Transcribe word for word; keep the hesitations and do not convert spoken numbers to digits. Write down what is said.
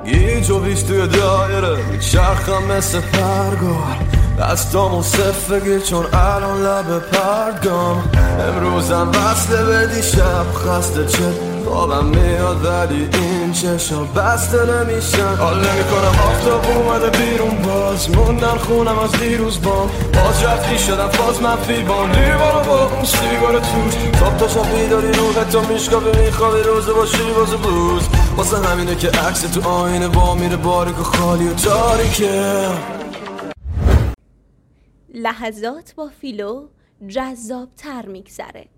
گیج و بیش توی دایره میچرخم مثل پرگار دستامو صف بگیر چون الان لب پرگام امروزم وصله به دیشب خسته چه خوابم میاد ولی این چشا بسته نمیشن حال نمیکنم آفتاب اومده بیرون باز موندن خونم از دیروز بام باز رفتی شدم باز منفی بام دیوارو با اون سیگار توش خواب تا شب بیداری روحت تو میشکافی میخوابی روزه باشی باز بلوز واسه همینه که عکس تو آینه با میره باریک و خالی و تاریکه. لحظات با فیلو جذاب تر میگذره.